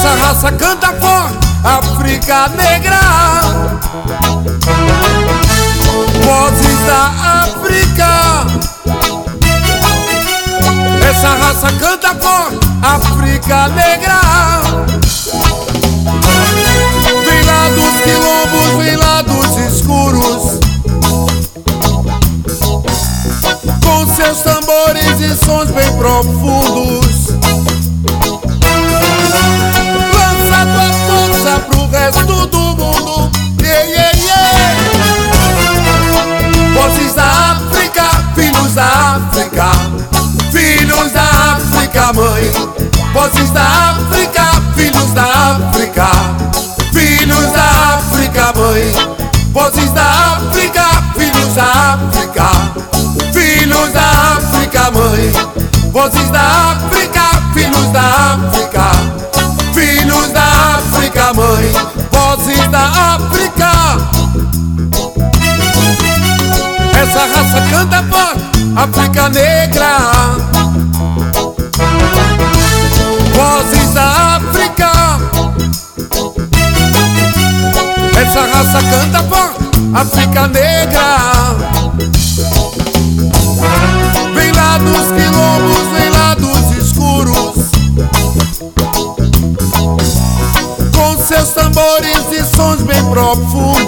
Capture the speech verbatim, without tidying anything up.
Essa raça canta forte, África negra. Vozes da África. Essa raça canta forte, África negra. Vem lá dos quilombos, vem lá dos escuros, com seus tambores e sons bem profundos. Lança tua força pro resto do mundo. Yeah, yeah, yeah. Vozes da África, filhos da África, filhos da África, mãe. Vozes da África, filhos da África, filhos da África, mãe. Vozes da África, filhos da África, filhos da África, mãe. Vozes da África, filhos da África, filhos da África, mãe. Vozes da África. Essa raça canta forte, África negra. Vozes da África. Essa raça canta forte, África negra. Vem lá dos quilombos, vem lá dos escuros, com seus tambores e sons bem profundos.